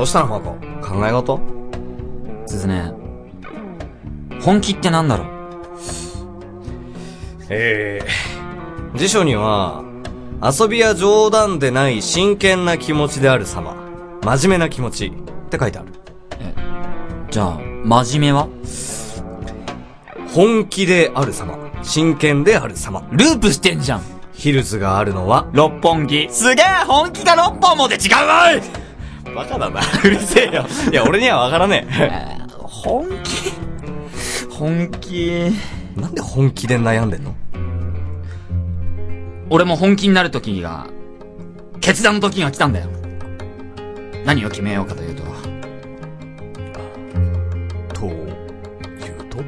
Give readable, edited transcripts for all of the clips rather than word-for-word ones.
うしたのマコ？考え事？ 鈴音、本気ってなんだろう？ 辞書には、遊びや冗談でない真剣な気持ちである様、真面目な気持ちって書いてある。 じゃあ、真面目は？ 本気である様、真剣である様。 ループしてんじゃん。 ヒルズがあるのは、 六本木。すげえ、本気が6本もで違うわい。 バカだな。うるせえよ。いや、俺にはわからねえ。 本気。 なんで本気で悩んでんの？ 俺も本気になる時が、決断の時が来たんだよ。何を決めようかというと。 というと？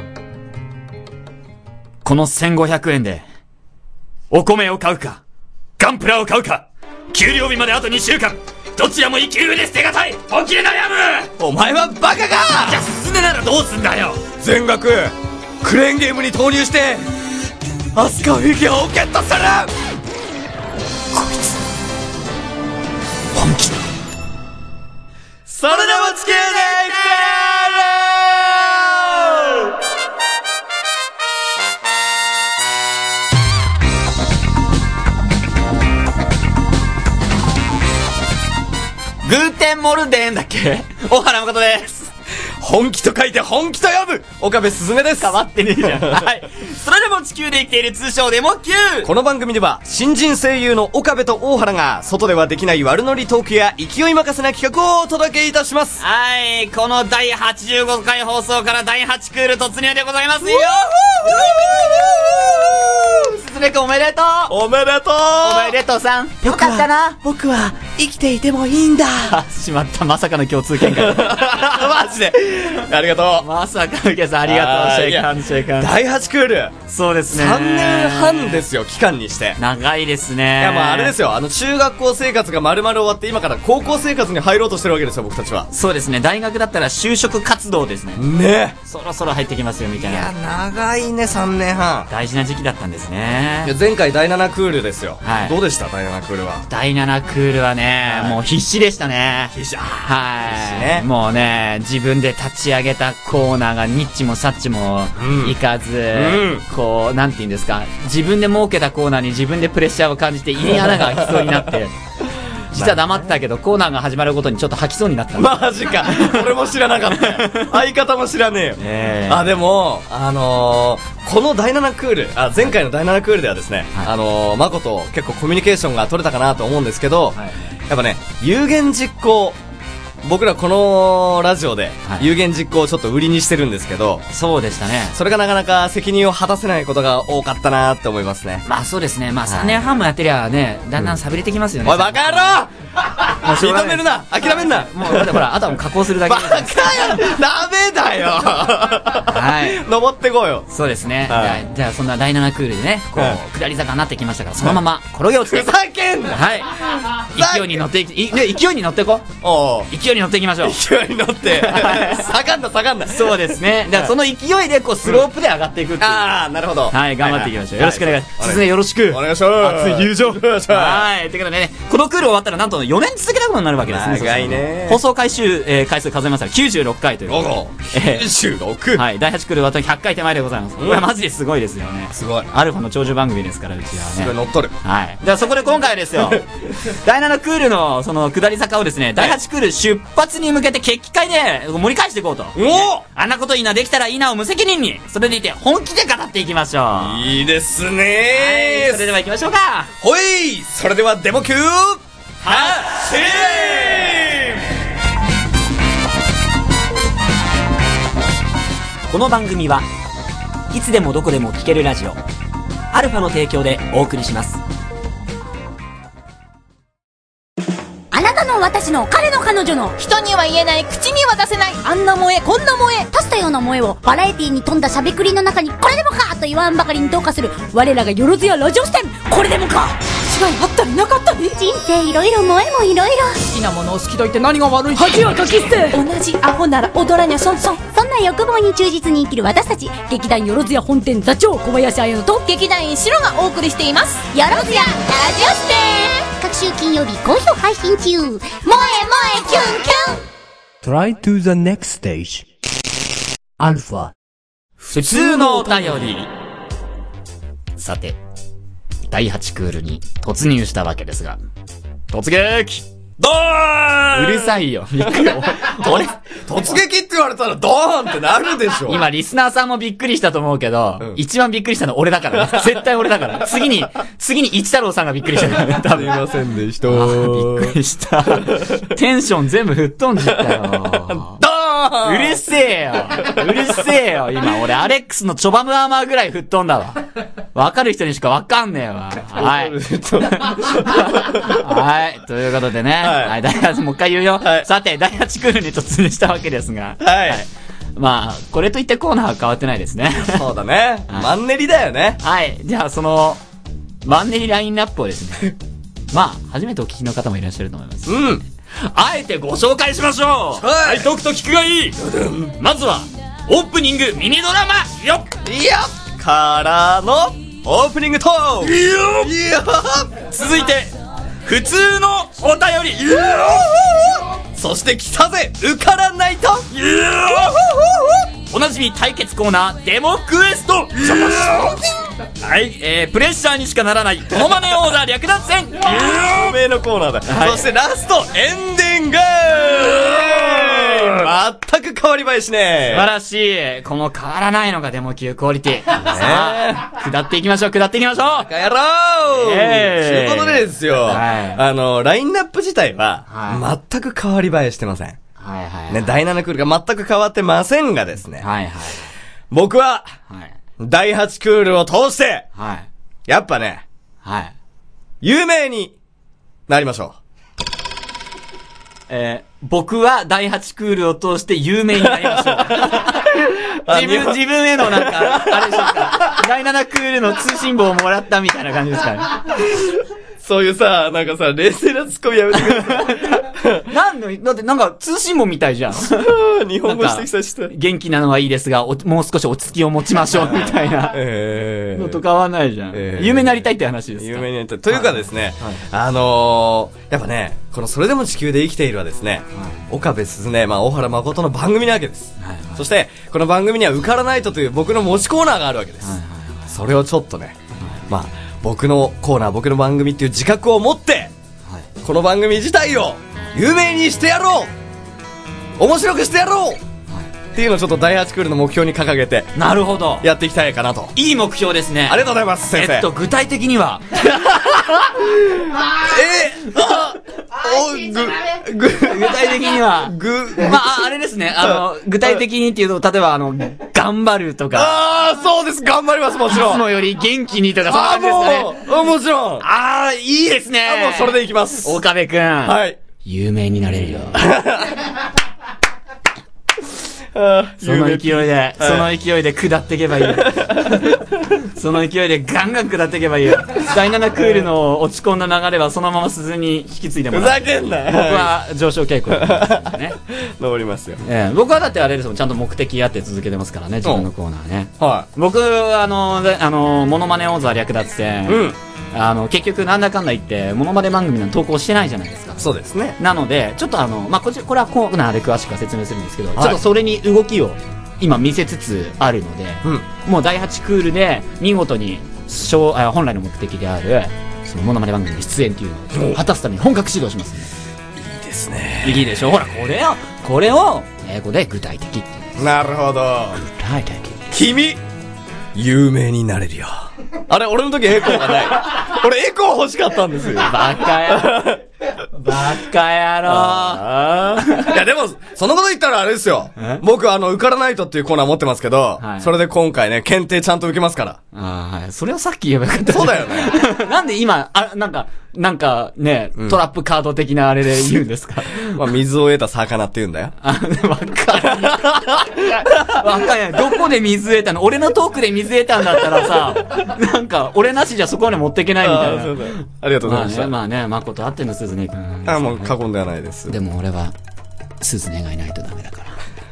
この1500円で、お米を買うか、ガンプラを買うか、給料日まであと2週間、どちらも生きる上で捨てがたい。本気で悩む。 お前はバカか！ じゃあ進めならどうすんだよ。 全額クレーンゲームに投入してアスカフィギュアをゲットする。 こいつ本気だ。 それでも地球で生きてグーテンモルデンだっけ？大原誠です。 本気と書いて本気と読む岡部すずめです。 変わってねえじゃん。はい。それでも地球で生きている通称デモ級。 この番組では新人声優の岡部と大原が外ではできない悪ノリトークや勢い任せな企画をお届けいたします。 はい。この第85回放送から第8クール突入でございますよ。すずめくんおめでとう。 おめでとう。 おめでとうさん。よかったな。 僕は生きていてもいいんだ。 しまった。まさかの共通見解。 マジでありがとう。 まさかのさんありがとう。シェイカンシェイカン。 第8クール。 そうですね。 3年半ですよ、期間にして。 長いですね。 いや、まああれですよ、中学校生活が丸々終わって今から高校生活に入ろうとしてるわけですよ、僕たちは。 そうですね。大学だったら就職活動ですね。 ね。 そろそろ入ってきますよみたいな。 いや、長いね、3年半。 大事な時期だったんですね。 いや、前回第7クールですよ。 はい。 どうでした第7クールは？ 第7クールはね、もう必死でしたね。 必死。 はい。 必死ね。 もうね、自分で立ち上げたコーナーがニッチもサッチもいかず、こう、なんて言うんですか、自分で設けたコーナーに自分でプレッシャーを感じて胃に穴が開きそうになって、実は黙ってたけど、コーナーが始まるごとにちょっと吐きそうになった。 マジか。俺も知らなかったよ。相方も知らねえよ。あ、でも、この第7クール、前回の第7クールではですね、マコと結構コミュニケーションが取れたかなと思うんですけど、やっぱね、有言実行、僕らこのラジオで有言実行をちょっと売りにしてるんですけど、 そうでしたね。 それがなかなか責任を果たせないことが多かったなって思いますね。 まあそうですね。まあ3年半もやってりゃね、だんだん寂れてきますよね。 おいバカ野郎認めるな、諦めんな。 もうほら、あとはもう加工するだけ。 バカや、ダメだよ。 はい。 登ってこうよ。 そうですね。じゃあそんな第7クールでね、こう、下り坂になってきましたから、そのまま転げ落ちて。 ふざけんな。 はい。勢いに乗って勢いに乗ってこう。 おう。 勢いに乗っていきましょう。 勢いに乗って。下がんな、下がんな。 そうですね。だからその勢いでこう、スロープで上がっていくっていう。 ああ、なるほど。 はい、頑張っていきましょう。よろしくお願いします。すずめよろしく。 お願いします。 熱い友情。はい。ということでね、このクール終わったらなんと4年続けたことになるわけですね。 長いね。 放送回数数えましたら96回ということで。 96。 はい。第8クールは100回手前でございます。これはマジですごいですよね。 すごい。 アルファの長寿番組ですから、うちはね。 すごい乗っとる。 はい。ではそこで今回はですよ、第7クールのその下り坂をですね、第8クール出発に向けて決起会で盛り返していこうと。 お！ あんなこといいな、できたらいいなを無責任に、それでいて本気で語っていきましょう。 いいですね。 はい。それでは行きましょうか。 ほい！それではデモ級発進！ この番組はいつでもどこでも聴けるラジオアルファの提供でお送りします。 あなたの私の彼の彼女の人には言えない口には出せないあんな萌えこんな萌え足したような萌えをバラエティに富んだしゃべくりの中にこれでもかと言わんばかりに同化する我らがよろずやラジオ視点これでもか違いあったりなかったり人生いろいろ萌えもいろいろ好きなものを好きと言って何が悪い恥はかき捨て同じアホなら踊らにゃそんそんそんな欲望に忠実に生きる私たち劇団よろずや本店座長小林彩乃と劇団員シロがお送りしていますよろずやラジオ視点各週金曜日好評配信中。萌え萌えキュンキュン。 Try to the next stage. アルファ。 普通のお便り。さて、第8クールに突入したわけですが、突撃ドーンうるさいよ。びっくり。 突撃って言われたらドーンってなるでしょ。 今リスナーさんもびっくりしたと思うけど、一番びっくりしたの俺だからね。絶対俺だから。次に一太郎さんがびっくりしたからね。多分。 すいませんでした。 びっくりした。テンション全部吹っ飛んじゃったよ。 ドーンうるせえよ。うるせえよ。今俺アレックスのチョバムアーマーぐらい吹っ飛んだわ。わかる人にしかわかんねえわ。はい。はい。ということでね。はい。もう一回言うよ。はい、さて、第8クールに突入したわけですが。はい。はい、まあ、これといってコーナーは変わってないですね。 そうだね。マンネリだよね。 はい。じゃあ、その、マンネリラインナップをですね。まあ、初めてお聞きの方もいらっしゃると思います。 うん。 あえてご紹介しましょう。はい。解くと聞くがいい。まずは、オープニングミニドラマよっいやからの、オープニングトークいや続いて、普通のお便りそして来たぜ受からないとおなじみ対決コーナーデモクエストはい、プレッシャーにしかならないモノマネ王座略奪戦有名のコーナーだ、はい、そしてラストエンディング全く変わり映えしね素晴らしいこの変わらないのがデモ級クオリティさあ下っていきましょうバカ野郎ということでですよ、はい、ラインナップ自体は、はい、全く変わり映えしてませんはいはい、はい、ね、第7クールが全く変わってませんがですねはいはい僕は、はい、第8クールを通して、はい、やっぱねはい、有名になりましょう僕は第8クールを通して有名になりましょう。自分へのなんか、あれでしょうか。第7クールの通信簿をもらったみたいな感じですかね。 そういうさ、なんかさ、冷静なツッコミやめてください。だってなんか通信簿みたいじゃん。 日本語指摘させて。 元気なのはいいですが、もう少し落ち着きを持ちましょうみたいな。のと変わんないじゃん。有名になりたいって話ですか。 有名になりたい。というかですね、やっぱね、このそれでも地球で生きているはですね、岡部すずね、大原誠の番組なわけです。そして、この番組には受からないという僕の持ちコーナーがあるわけです。それをちょっとね、僕のコーナー、僕の番組っていう自覚を持って、この番組自体を有名にしてやろう面白くしてやろうっていうのをちょっと第8クールの目標に掲げてなるほどやっていきたいかなといい目標ですねありがとうございます先生具体的には具体的にはあれですね具体的にっていうと例えば頑張るとかそうです頑張りますもちろんいつもより元気にとかそんな感じですかねもちろんいいですねもうそれでいきます岡部くんはい有名になれるよその勢いで下っていけばいいよその勢いでガンガン下っていけばいいよ第7クールの落ち込んだ流れはそのまま鈴に引き継いでもらうふざけんな僕は上昇傾向ですね登りますよ僕はだってあれですもんちゃんと目的あって続けてますからね自分のコーナーねはい僕モノマネ王座略奪戦結局なんだかんだ言ってモノマネ番組の投稿してないじゃないですかそうですねなのでちょっとこれはコーナーで詳しくは説明するんですけど、ちょっとそれに動きを今見せつつあるので、もう第8クールで見事に本来の目的であるそのモノマネ番組に出演っていうのを果たすために本格指導しますねいいですねいいでしょほらこれを英語で具体的ってなるほど具体的君有名になれるよあれ俺の時エコーがない俺エコー欲しかったんですよバカ野郎いやでもそのこと言ったらあれですよ僕受からないとっていうコーナー持ってますけど、それで今回ね検定ちゃんと受けますからはいそれをさっき言えばよかったそうだよねなんで今なんかね、トラップカード的なあれで言うんですか水を得た魚って言うんだよわかんないどこで水得たの俺のトークで水得たんだったらさなんか俺なしじゃそこまで持っていけないみたいなありがとうございましたまあね誠あってんの鈴音くんもう過言ではないですでも俺は鈴音がいないとダメだから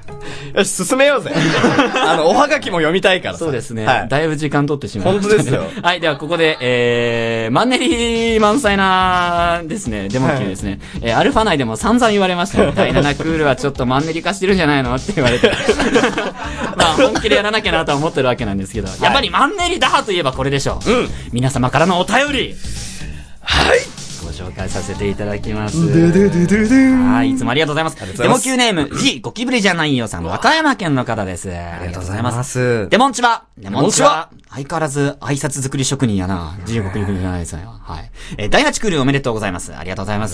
よし、進めようぜ。おはがきも読みたいからさ。 そうですね。 はい。 だいぶ時間取ってしまいました、 本当ですよ。 はい、ではここで、マンネリ満載なですね、デモ級ですね。アルファ内でも散々言われましたね。第7クールはちょっとマンネリ化してるんじゃないのって言われて。まあ、本気でやらなきゃなとは思ってるわけなんですけど、やっぱりマンネリだといえばこれでしょう。うん。皆様からのお便り。はい。ご紹介させていただきます。はい、いつもありがとうございます。デモ級ネーム、G、ゴキブリじゃないよさん、和歌山県の方です。ありがとうございます。デモンチは相変わらず挨拶作り職人やな。G、ゴキブリじゃないですよ。はい。第8クールおめでとうございます。ありがとうございます。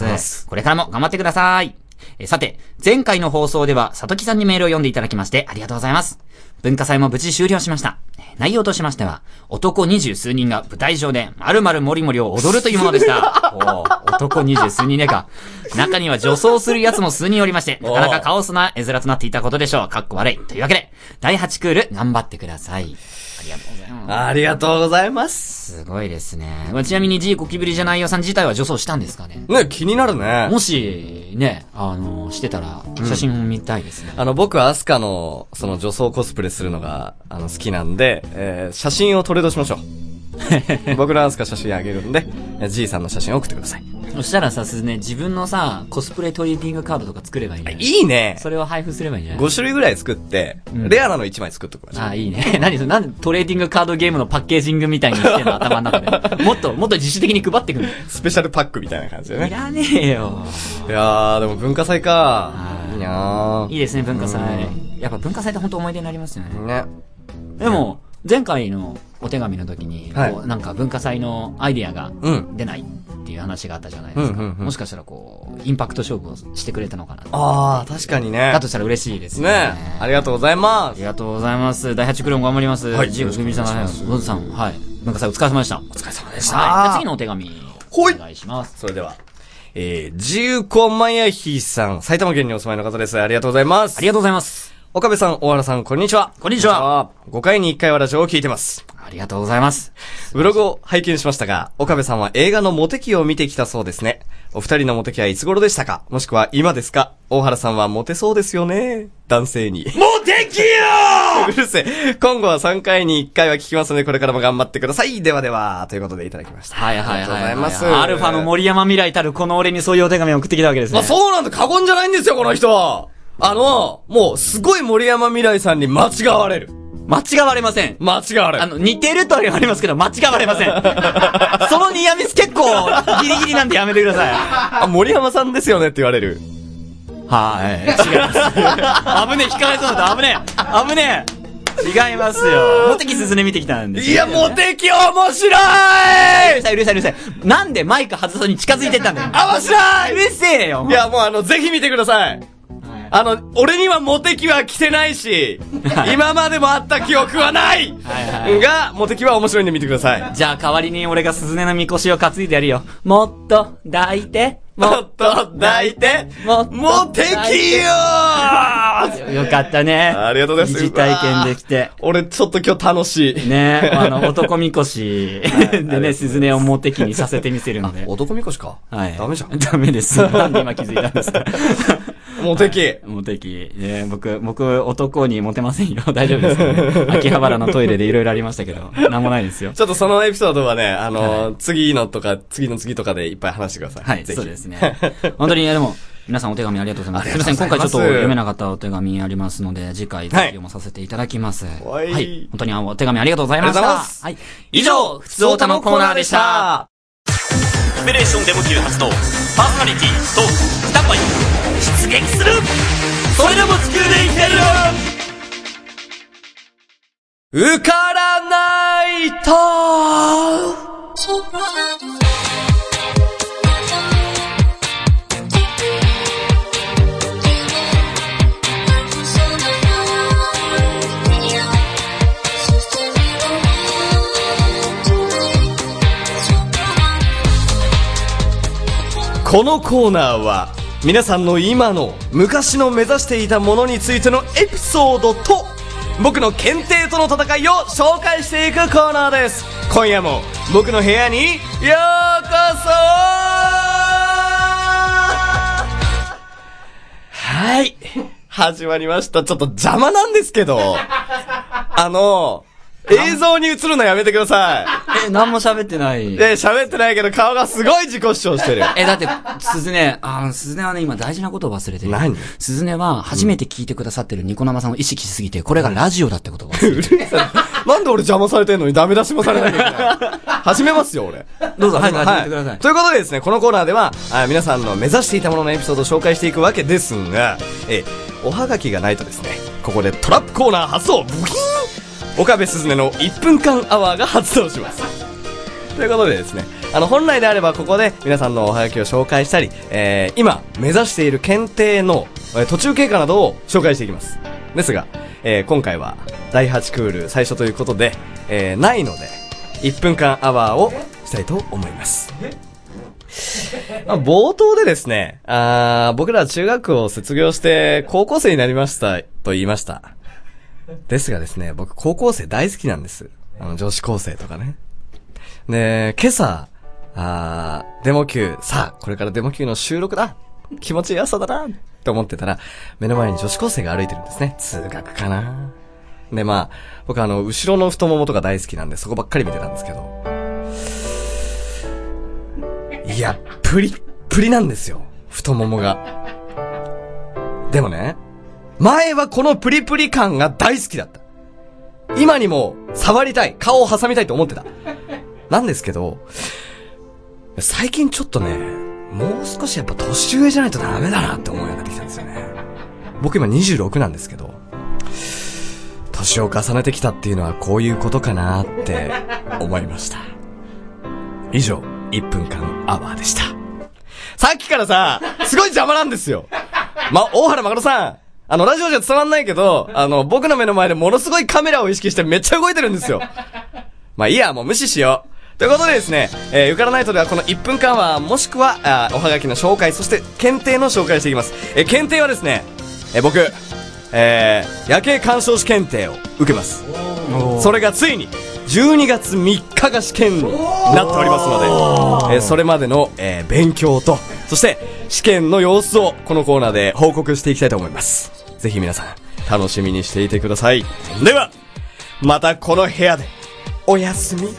これからも頑張ってください。さて、前回の放送では、里木さんにメールを読んでいただきまして、ありがとうございます。文化祭も無事終了しました。内容としましては、男20数人が舞台上で、〇〇もりもりを踊るというものでした。男20数人ねか。中には女装する奴も数人おりまして、なかなかカオスな絵面となっていたことでしょう。かっこ悪い。というわけで、第8クール、頑張ってください。ありがとうございます。 ありがとうございます。 すごいですね。ちなみに G ゴキブリじゃないよさん自体は女装したんですかね？ ね、気になるね。 もし、ね、してたら、写真を見たいですね。 僕はアスカの、その女装コスプレするのが、好きなんで、写真をトレードしましょう。僕のアスカ写真あげるんで、G さんの写真を送ってください。 そしたらさ、自分のさ、コスプレトレーディングカードとか作ればいいね。 いいね。 それを配布すればいいんじゃない？ 5 種類ぐらい作って、レアなの1枚作っとくわ。 あ、いいね。なんでトレーディングカードゲームのパッケージングみたいにしてんの頭の中で。もっと自主的に配ってくる。 スペシャルパックみたいな感じでね。 いらねえよ。 いやー、でも文化祭か。いいなー。 いいですね、文化祭。やっぱ文化祭って本当思い出になりますよね。 ね。 でも、前回のお手紙の時に、なんか文化祭のアイディアが出ないっていう話があったじゃないですか。もしかしたらインパクト勝負をしてくれたのかな。 ああ、確かにね。 だとしたら嬉しいですね。 ね。ありがとうございます。 ありがとうございます。第8クールも頑張ります。はい。ジーゴキブリさん、ゴズさん、はい。文化祭お疲れ様でした。お疲れ様でした。はい。次のお手紙、お願いします。 それでは、自由コンマヤヒさん、埼玉県にお住まいの方です。ありがとうございます。 ありがとうございます。 岡部さん、大原さん、こんにちは。 こんにちは。 5回に1回はラジオを聞いてます。 ありがとうございます。 ブログを拝見しましたが、岡部さんは映画のモテ期を見てきたそうですね。お二人のモテ期はいつ頃でしたか？もしくは今ですか？大原さんはモテそうですよね。男性に。モテ期ようるせえ。今後は3回に1回は聞きますので、これからも頑張ってください。ではでは、ということでいただきました。 はいはいはい。 ありがとうございます。 アルファの森山未来たるこの俺にそういうお手紙を送ってきたわけですね。 そうなんだ。過言じゃないんですよ、この人は。もう、すごい森山未来さんに間違われる。 間違われません。 間違われる。 似てるとは言われますけど、間違われません。そのニアミス結構、ギリギリなんでやめてください。 森山さんですよねって言われる。 はい。違います。危ねえ、引かれそうだった。危ねえ。違いますよ。モテキスズネ見てきたんですよ。 いや、モテキ面白い。 うるさい。なんでマイク外さに近づいてったんだよ。 面白い。 うるせえよ。 いや、もうぜひ見てください。俺にはモテ期は来てないし、今までもあった記憶はないが、モテ期は面白いんで見てください。 じゃあ代わりに俺がスズネのみこしを担いでやるよ。もっと抱いて、 もっと抱いて、モテ期よーよかったね。 ありがとうございます。 疑似体験できて。 俺ちょっと今日楽しい。 ね男みこしでね、スズネをモテ期にさせてみせるので。 男みこしか？ はい。 ダメじゃん。 ダメです。なんで今気づいたんですか？ モテ期。 モテ期。ね僕、男にモテませんよ。大丈夫ですかね。秋葉原のトイレでいろいろありましたけど、なんもないですよ。 ちょっとそのエピソードはね、次のとか、次の次とかでいっぱい話してください。 はい、そうですね。本当に、でも、皆さんお手紙ありがとうございます。すみません、今回ちょっと読めなかったお手紙ありますので、次回読まさせていただきます。はい。本当にお手紙ありがとうございました。はい。以上、ふつおたのコーナーでした。 オペレーションデモ級発動。パーソナリティ、トーク、スタンバイ、出撃する。それでも地球で生きてる。 受からないとこのコーナーは皆さんの今の昔の目指していたものについてのエピソードと僕の検定との戦いを紹介していくコーナーです。今夜も僕の部屋にようこそ。はい始まりました。ちょっと邪魔なんですけど。映像に映るのやめてください。何も喋ってない。 喋ってないけど顔がすごい自己主張してる。 だって、鈴音はね、今大事なことを忘れてる。 何？ 鈴音は初めて聞いてくださってるニコ生さんを意識しすぎて、これがラジオだってことを忘れてる。 なんで俺邪魔されてんのにダメ出しもされないんだよ。始めますよ、俺。 どうぞ、始めてください。 ということでですね、このコーナーでは、皆さんの目指していたもののエピソードを紹介していくわけですが、おはがきがないとですね、ここでトラップコーナー発動ブキーン岡部すずねの1分間アワーが発動します。ということでですね、本来であればここで皆さんのおはがきを紹介したり、今目指している検定の途中経過などを紹介していきます。ですが、今回は第8クール最初ということで、ないので1分間アワーをしたいと思います。冒頭でですね、僕ら中学を卒業して高校生になりましたと言いました。ですがですね、僕高校生大好きなんです。女子高生とかね。で、今朝、デモ級、さあ、これからデモ級の収録だ気持ちいい朝だなって思ってたら、目の前に女子高生が歩いてるんですね。通学かな。で、僕後ろの太ももとか大好きなんで、そこばっかり見てたんですけど。いや、プリップリなんですよ。太ももが。でもね、前はこのプリプリ感が大好きだった。今にも触りたい、顔を挟みたいと思ってた。なんですけど、最近ちょっとね、もう少しやっぱ年上じゃないとダメだなって思うようになってきたんですよね。僕今26なんですけど、年を重ねてきたっていうのはこういうことかなって思いました。以上、1分間アワーでした。さっきからさ、すごい邪魔なんですよ。大原誠さん。ラジオじゃ伝わんないけど、僕の目の前でものすごいカメラを意識してめっちゃ動いてるんですよ。いいや、もう無視しよう。ということでですね、ゆからナイトではこの1分間は、もしくは、おはがきの紹介、そして検定の紹介していきます。検定はですね、僕、夜景鑑賞士検定を受けます。それがついに、12月3日が試験になっておりますので、それまでの、勉強と、そして試験の様子をこのコーナーで報告していきたいと思います。ぜひ皆さん楽しみにしていてください。ではまたこの部屋でおやすみ。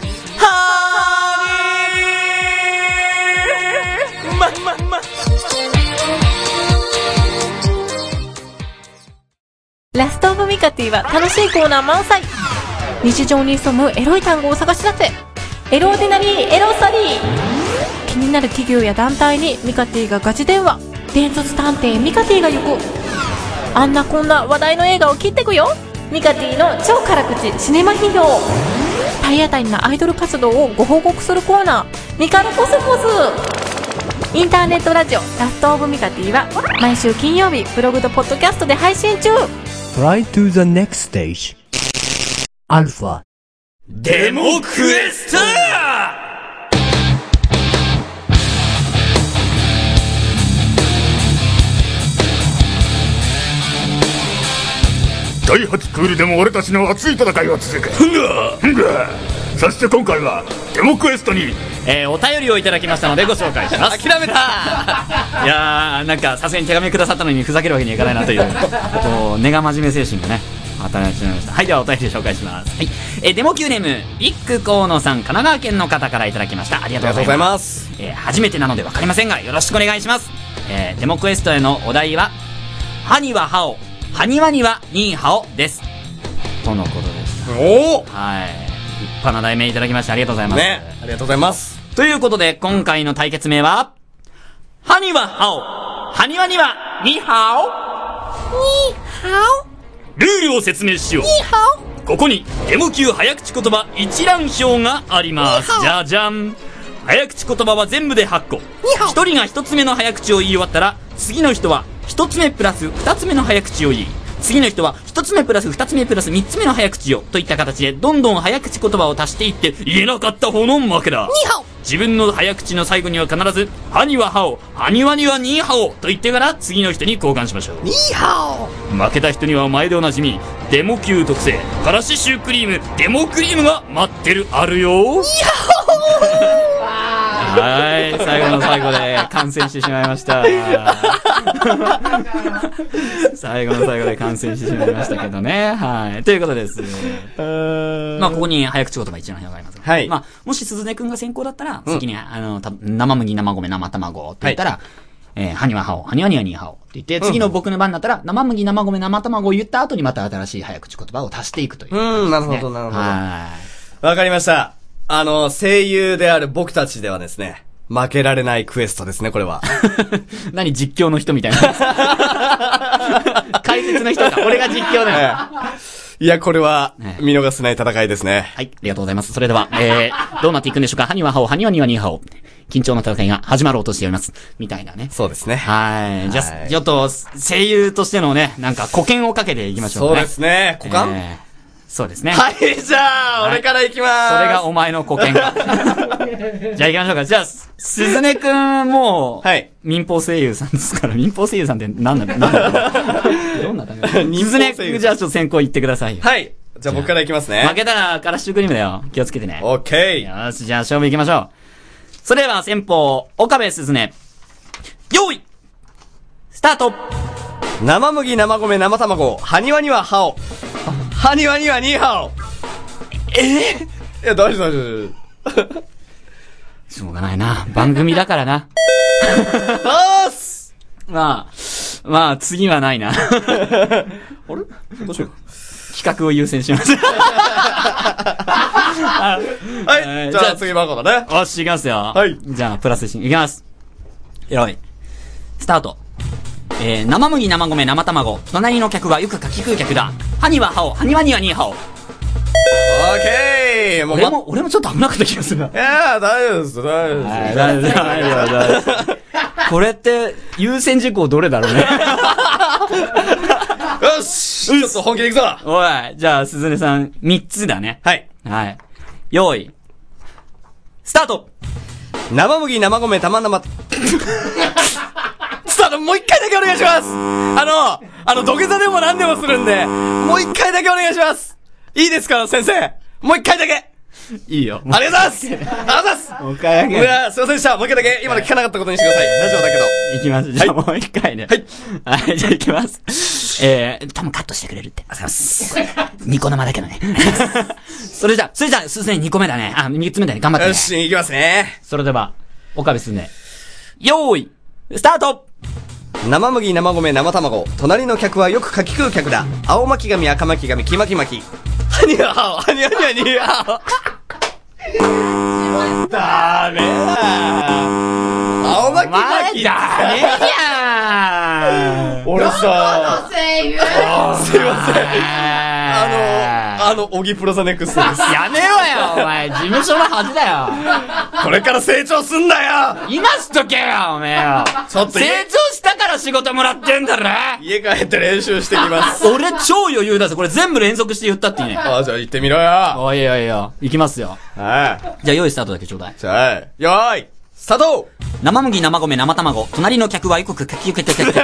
ラストオブミカティは楽しいコーナー満載。日常に潜むエロい単語を探し出せ。エローディナリーエロストーリー。気になる企業や団体にミカティがガチ電話。伝説探偵ミカティが行く。あんなこんな話題の映画を切ってくよ。ミカティの超辛口シネマ批評。体当たりなアイドル活動をご報告するコーナー、ミカルコスモス。インターネットラジオラストオブミカティは毎週金曜日ブログとポッドキャストで配信中。 Try to the next stage. アルファデモクエスト。 第8クールでも俺たちの熱い戦いは続く。そして今回はデモクエストに、 お便りをいただきましたのでご紹介します。 諦めたいやー、なんかさすがに手紙くださったのにふざけるわけにはいかないなという根が真面目精神がね働いてしまいました。はい、ではお便り紹介します。はい、デモ級ネームビッグ河野さん、神奈川県の方からいただきました。ありがとうございます。初めてなので分かりませんがよろしくお願いします。デモクエストへのお題は歯には歯を、歯にはにはニーハオですとのことです。 おお、 はい、立派な題名いただきましてありがとうございます。 ね、ありがとうございます。 ということで今回の対決名は歯には歯を、歯にはにはニーハオ。 ニーハルールを説明しよう。 オニーハここにデモ級早口言葉一覧表があります。じゃじゃん。早口言葉は全部で8個。1人が1つ目の早口を言い終わったら次の人は1つ目プラス2つ目の早口を言い、次の人は1つ目プラス2つ目プラス3つ目の早口をといった形でどんどん早口言葉を足していって言えなかった方の負けだ。自分の早口の最後には必ず歯には歯を、歯にはにはニーハオと言ってから次の人に交換しましょう。 ニーハオ。 負けた人には前でおなじみデモ級特製からしシュークリームデモクリームが待ってるあるよ。 はい、最後の最後で感染してしまいました。最後の最後で感染してしまいましたけどね。はい。ということです。まあ、ここに早口言葉一覧表があります。 はい。 まあ、もし鈴音くんが先行だったら、先に、生麦、生米、生卵って言ったら、はにわはお、はにわにわにはおって言って、次の僕の番だったら、生麦、生米、生卵を言った後にまた新しい早口言葉を足していくという、 なるほど、なるほど。 はい。 わかりました。声優である僕たちではですね、負けられないクエストですね、これは。 何実況の人みたいな。解説の人か。俺が実況だよ。 いや、これは、見逃せない戦いですね。 はい、ありがとうございます。それでは、どうなっていくんでしょうか。はにわはお、はにわにはにはお。緊張の戦いが始まろうとしております。みたいなね。 そうですね。 はい。じゃあ、ちょっと、声優としてのね、なんか、古典をかけていきましょうね。 そうですね。古典そうですね。 はい、じゃあ、俺から行きまーす。 それがお前の古典か。じゃあ行きましょうか。じゃあ、鈴音くんも、はい。民放声優さんですから、民放声優さんって何だろうどんな単語鈴音くん、じゃあちょっと先行言ってくださいよ。 はい。じゃあ僕から行きますね。 負けたら、からシュークリームだよ。気をつけてね。 オッケー。よし、じゃあ勝負行きましょう。それでは先方、岡部鈴音。用意スタート。 生麦、生米、生卵、はにわにははお。はにわにはにはお。いや、大丈夫、大丈夫。 しょうがないな。番組だからな。まあ、次はないな。あれどうしよう。 企画を優先します。 はい。じゃあ次番号だね。 よし、いきますよ。 はい。 じゃあ、プラスし、いきます。よい。スタート。生麦、生米、生卵。隣の客はよくかき食う客だ。はにははお、はにわにはにはお。オッケー。 俺もちょっと危なかった気がするな。 いやー、大丈夫です、大丈夫です。大丈夫。 これって、優先事項どれだろうね。 よしちょっと本気でいくぞおい、じゃあ、鈴音さん、3つだね。 はい。 はい。用意。スタート。 生麦、生米、生スタート、もう一回だけお願いします。土下座でも何でもするんで、もう一回だけお願いします。いいですか、先生。もう一回だけ。 いいよ。 ありがとうございます。ありがとうございます。 もう一回だけ。 いや、すいませんでした。もう一回だけ。今の聞かなかったことにしてください。ラジオだけど。 いきます。じゃあもう一回ね。はい。はい、じゃあいきます。多分カットしてくれるって。ありがとうございます。2個生だけどね。それじゃ、すでに2個目だね。3つ目だね。頑張ってね。 よし、いきますね。 それでは、岡部すね。よーい、スタート。 生麦、生米、生卵。隣の客はよくかき食う客だ。青巻紙、赤巻紙、黄巻巻。はにゃはお、はにゃにゃにゃお。ダメだ。青巻巻。 ダメやん。俺さ、すいません。オギプロザネクストです。 やめろよ、お前。事務所の恥だよ。 これから成長すんだよ。 今しとけよ、おめえよ。 ちょっと成長したから仕事もらってんだろ。 家帰って練習してきます。 俺超余裕だぞ。これ全部連続して言ったっていいね。 じゃあ行ってみろよ。 おいよいよ。行きますよ。 はい。 じゃあ用意スタートだけちょうだい。 はい。よーい。スタート。 生麦、生米、生卵。隣の客はよくかき受けてて。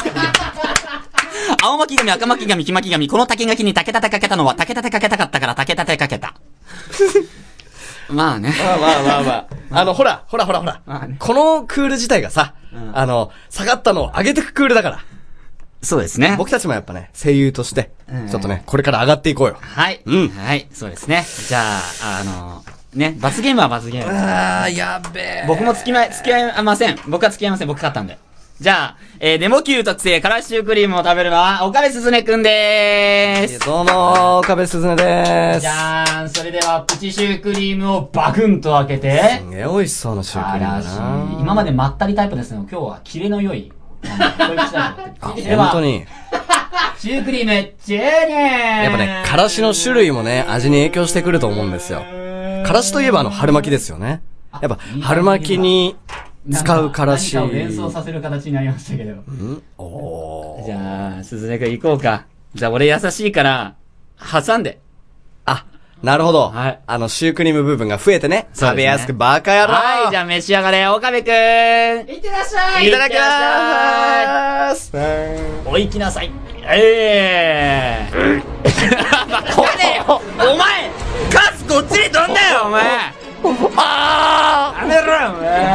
青巻紙、赤巻紙、黄巻紙。この竹垣に竹立てかけたのは竹立てかけたかったから竹立てかけた。まあね。 まあ。ほら。このクール自体がさ、下がったのを上げてくクールだから。 そうですね。 僕たちもやっぱね、声優として、ちょっとね、これから上がっていこうよ。 はい。はい、そうですね。じゃあ、ね、罰ゲームは罰ゲーム。 やべえ。 僕も付き合いません。僕は付き合いません。僕勝ったんで。じゃあ、デモ級特製からしシュークリームを食べるのは、岡部すずねくんでーす。 どうも岡部すずねでーす。 じゃーん、それではプチシュークリームをバクンと開けて。 すげえ美味しそうなシュークリームだな。 今までまったりタイプですね。今日はキレの良い。そういう口だと思って。 本当に。 シュークリーム、チューニーやっぱね、からしの種類もね、味に影響してくると思うんですよ。からしといえば春巻きですよね。やっぱ、春巻きに使うからし。 何かを連想させる形になりましたけど。じゃあ、すずねくん行こうか。じゃあ俺優しいから、挟んで。 なるほど。 はい。 シュークリーム部分が増えてね。食べやすくバカ野郎。 はい、じゃあ召し上がれ、岡部くん。いってらっしゃい。 いただきまーす。 お行きなさい。これよお前カツこっちに飛んだよお前やめろよお前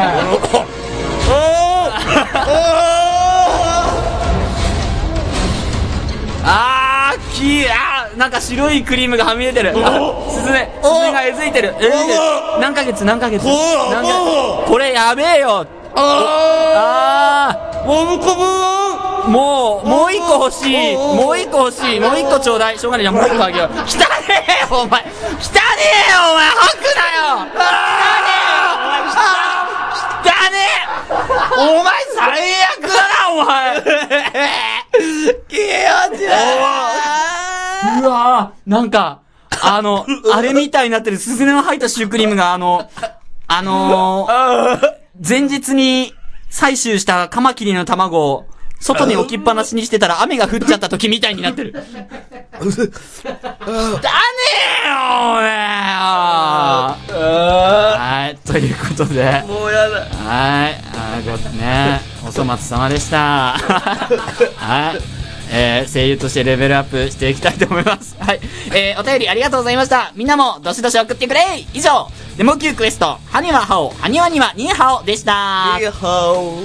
なんか白いクリームがはみ出てる。スズメがえずいてる。何ヶ月これやべえよ。もう一個欲しい。もう一個ちょうだい。しょうがねえじゃん、もう一個あげよう。汚ねえよ、お前。吐くなよ。お前最悪だな、お前。うわぁ、なんか、あれみたいになってるスズメの入ったシュークリームが、前日に採集したカマキリの卵を外に置きっぱなしにしてたら雨が降っちゃった時みたいになってる。だねえよ、おめえよ。はい、ということで。 もうやだ。 はい、ね、お粗末様でした。はい。声優としてレベルアップしていきたいと思います。はい。お便りありがとうございました。みんなもどしどし送ってくれ。以上、デモ級クエスト、ハニワハオ、ハニワニワニーハオでした。 ニーハオ。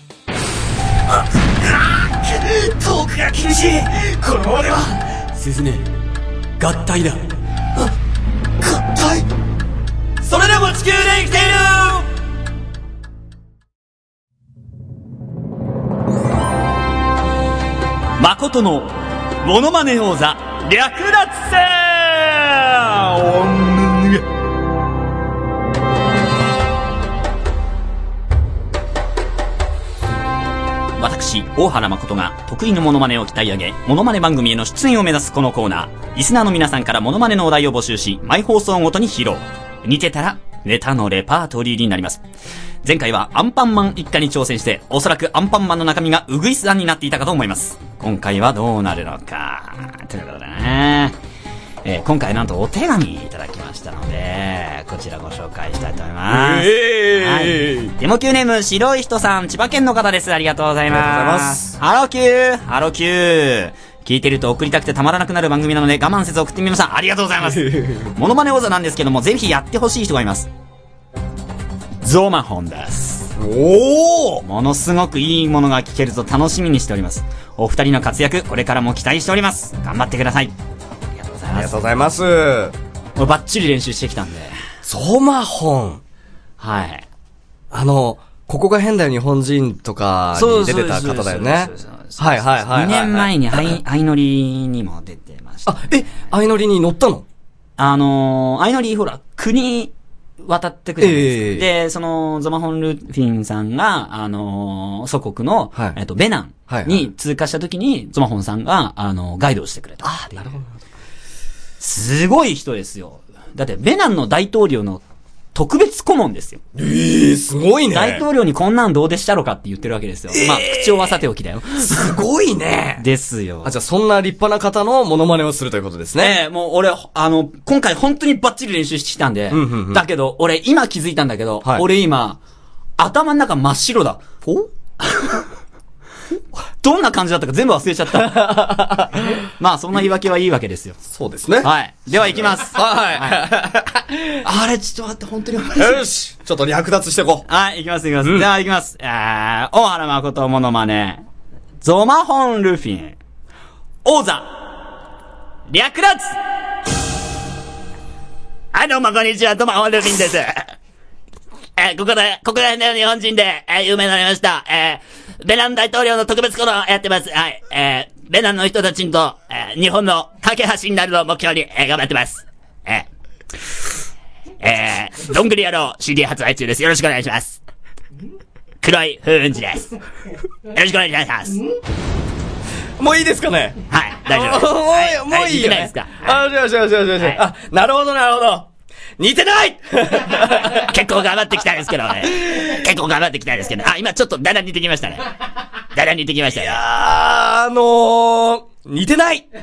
トークが厳しい。このままではスズメ合体だ。合体。それでも地球で生きている。 誠のモノマネ王座略奪戦。私、大原誠が得意のモノマネを鍛え上げ、モノマネ番組への出演を目指すこのコーナー、リスナーの皆さんからモノマネのお題を募集し、毎放送ごとに披露。似てたらネタのレパートリーになります。前回はアンパンマン一家に挑戦して、おそらくアンパンマンの中身がウグイス団になっていたかと思います。今回はどうなるのかということでね、今回なんとお手紙いただきましたので、こちらご紹介したいと思います。はい、デモ級ネーム白い人さん、千葉県の方です。ありがとうございます。ハローキュー、ハローキュー。聞いてると送りたくてたまらなくなる番組なので我慢せず送ってみました。ありがとうございます。モノマネ王座なんですけども、ぜひやってほしい人がいます。ゾマホンです。 おー、 ものすごくいいものが聞けると楽しみにしております。お二人の活躍、これからも期待しております。頑張ってください。 ありがとうございます。 俺バッチリ練習してきたんで。 ゾマホン。 はい。 ここが変だよ日本人とかに出てた方だよね。はいはいはい。 2年前に相乗りにも出てました。 相乗りに乗ったの？ 相乗りほら、国渡ってくるんです。で、その、ゾマホンルフィンさんが、祖国の、ベナンに通過した時に、ゾマホンさんが、ガイドをしてくれた。 あ、なるほど。 すごい人ですよ。だって、ベナンの大統領の特別顧問ですよ。 すごいね。 大統領にこんなんどうでしたろかって言ってるわけですよ。まあ、口調はさておきだよ。 すごいね。 ですよ。 じゃあそんな立派な方のモノマネをするということですね。 もう俺、今回本当にバッチリ練習してきたんで、だけど、俺今気づいたんだけど、俺今、頭の中真っ白だ。どんな感じだったか全部忘れちゃった。まあ、そんな言い訳はいいわけですよ。 そうですね。 はい。では行きます。 はい。 あれ、ちょっと待って、本当によし、ちょっと略奪していこう。 はい、行きます行きます。では行きます。大原誠モノマネ。ゾマホンルフィン。王座。略奪。はい、どうもこんにちは、ゾマホンルフィンです。ここら辺で日本人で、有名になりました。ベナン大統領の特別コーナーやってます。はい。ベナンの人たちと、日本の架け橋になるのを目標に、頑張ってます。どんぐり野郎 CD 発売中です。よろしくお願いします。黒い風雲児です。よろしくお願いします。 もういいですかね？ はい、大丈夫です。 もういいよね。 ですか？ よし。なるほど。似てない結構頑張ってきたんですけどね。今ちょっとだんだん似てきましたね。 いや似てないい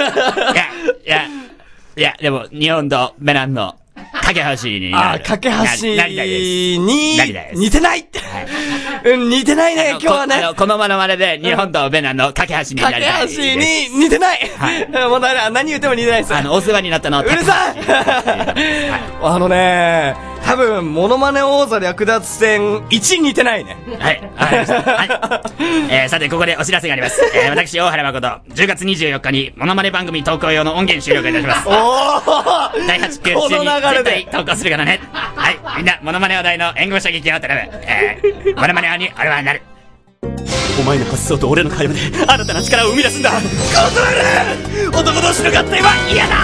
や、でも、日本とベナンの架け橋になる。 架け橋に似てない似てないね、今日はね。 このモノマネで日本とベナンの架け橋になりたい。 架け橋に似てないもう何言っても似てないです。 お世話になったのはうるさい多分、モノマネ王座略奪戦1似てないね。 はい、わかりました。はい。さて、ここでお知らせがあります。私、大原誠、10月24日に、モノマネ番組投稿用の音源収録いたします。第8クール中に絶対投稿するからね。はい。みんな、モノマネ話題の援護射撃を頼む。モノマネ王に俺はなる。お前の発想と俺の会話で新たな力を生み出すんだ。断る。男同士の合体は嫌だ。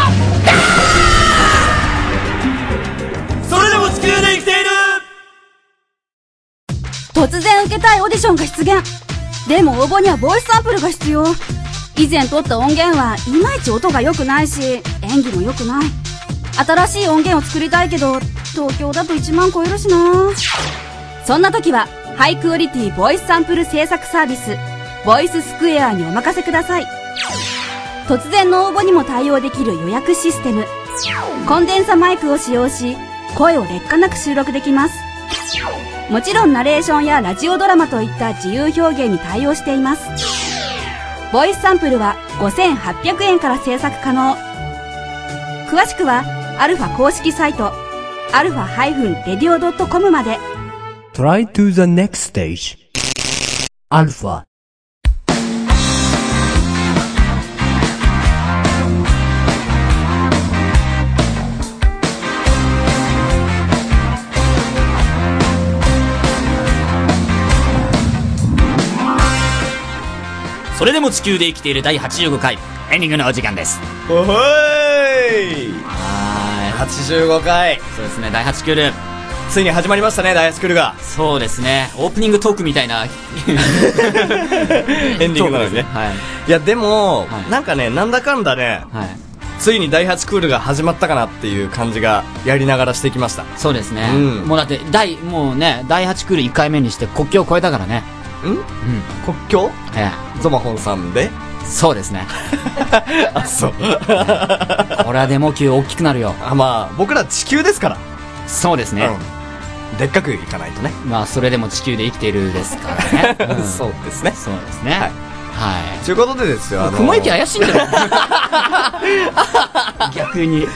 それでも地球で生きている。 突然受けたいオーディションが出現。でも応募にはボイスサンプルが必要。以前撮った音源はいまいち音が良くないし、演技も良くない。新しい音源を作りたいけど、東京だと1万超えるしな。そんな時は、ハイクオリティボイスサンプル制作サービス、ボイススクエアにお任せください。突然の応募にも対応できる予約システム。コンデンサマイクを使用し、声を劣化なく収録できます。もちろんナレーションやラジオドラマといった自由表現に対応しています。ボイスサンプルは5800円から制作可能。詳しくはアルファ公式サイトalpha-radio.com まで。 Try to the next stage. Alpha. それでも地球で生きている第85回エンディングのお時間です。 おほーい。85回。 そうですね、第8クールついに始まりましたね、第8クールが。 そうですね、オープニングトークみたいなエンディングなのにね。 はい。 いやでも、 はい、 なんかね、なんだかんだね、 はい、 ついに第8クールが始まったかなっていう感じがやりながらしてきました。 そうですね、 うん、 もうだってもうね、第8クール1回目にして国境を越えたからね。 国境？ゾマホンさんで？ そうですね。 あ、そう。これはデモ級大きくなるよ。 まあ僕ら地球ですから。 そうですね、 でっかくいかないとね。 まあそれでも地球で生きているですからね。 そうですね。 そうですね。はい。 ということでですよ、 雲行き怪しいんだよ。逆に。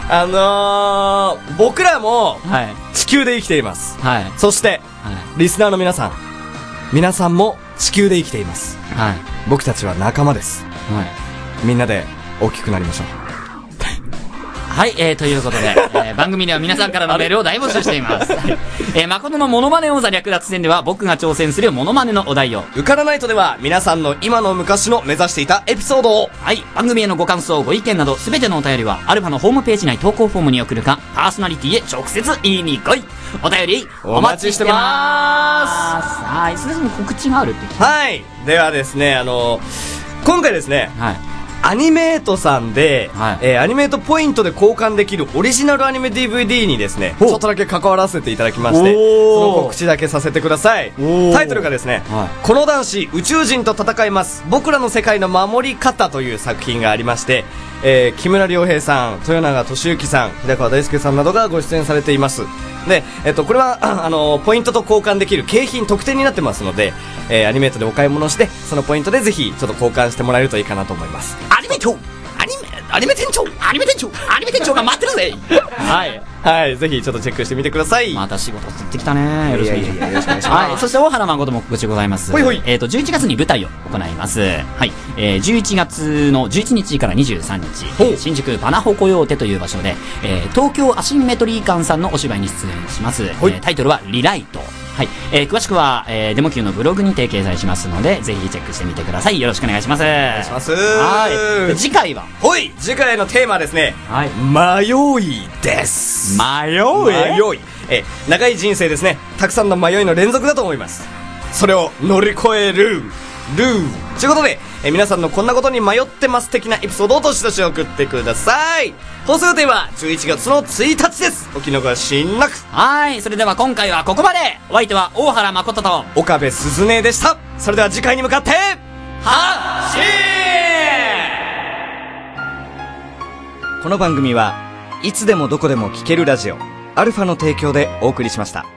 僕らも地球で生きています。 はい。 そして、リスナーの皆さんも地球で生きています。 はい。 僕たちは仲間です。 はい。 みんなで大きくなりましょう。 はい、ということで、番組では皆さんからのメールを大募集しています。誠のモノマネ王座略奪戦では僕が挑戦するモノマネのお題を、 ウカラナイトでは皆さんの今の昔の目指していたエピソードを、 はい、番組へのご感想、ご意見など全てのお便りはアルファのホームページ内投稿フォームに送るか、パーソナリティへ直接言いに来い。お便りお待ちしてまーす。はい、それぞれ告知があるって聞いて。 はい、ではですね、今回ですね、 はい、 アニメートさんで、アニメートポイントで交換できるオリジナルアニメ DVD にですね、ちょっとだけ関わらせていただきまして、その告知だけさせてください。タイトルがですね、この男子宇宙人と戦います、僕らの世界の守り方という作品がありまして、木村良平さん、豊永俊之さん、平川大輔さんなどがご出演されています。で、これはポイントと交換できる景品特典になってますので、アニメートでお買い物して、そのポイントでぜひちょっと交換してもらえるといいかなと思います。 アニメ店長が待ってるぜ。はいはい、ぜひちょっとチェックしてみてください。 また仕事釣ってきたね。よろしくお願いします。はい、そして大原誠も告知ございます。 ほいほい。 11月に舞台を行います。はい、11月の11日から23日、新宿バナホコヨーテという場所で、東京アシンメトリー館さんのお芝居に出演します。タイトルはリライト。はい、詳しくは、デモ級のブログにて掲載しますので、ぜひチェックしてみてください。よろしくお願いします。お願いします。はい。次回は、 次回のテーマはですね、 はい、 迷いです。 迷い。 長い人生ですね、たくさんの迷いの連続だと思います。それを乗り越えるということで、皆さんのこんなことに迷ってます的なエピソードをどしどし送ってください。放送予定は11月の1日です。お見逃しなく。 はい、それでは今回はここまで。お相手は大原誠と岡部鈴音でした。それでは次回に向かって発進。この番組はいつでもどこでも聴けるラジオアルファの提供でお送りしました。